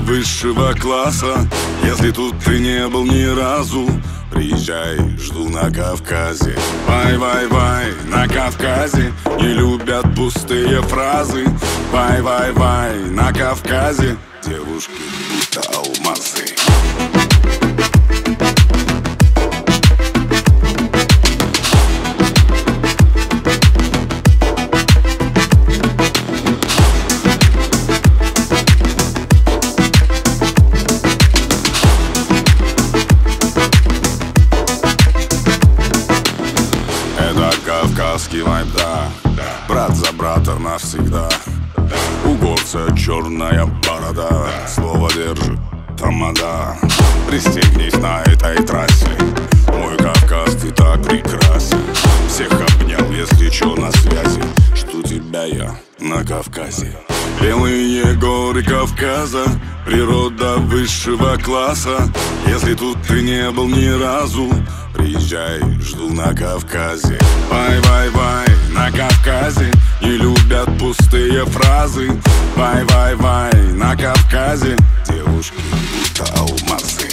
высшего класса. Если тут ты не был ни разу, приезжай, жду на Кавказе. Вай-вай-вай, на Кавказе не любят пустые фразы. Вай-вай-вай, на Кавказе девушки будто алмазы. Это кавказский вайб, да, брат за брата навсегда. У горца черная борода, слово держит тамада. Пристегнись на этой трассе, мой Кавказ, ты так прекрасен. Всех обнял, если чё, на связи. Жду тебя я на Кавказе. Белые горы Кавказа, природа высшего класса. Если тут ты не был ни разу, приезжай, жду на Кавказе. Вай-вай-вай, на Кавказе не любят пустые фразы. Вай-вай-вай, на Кавказе девушки будто алмазы.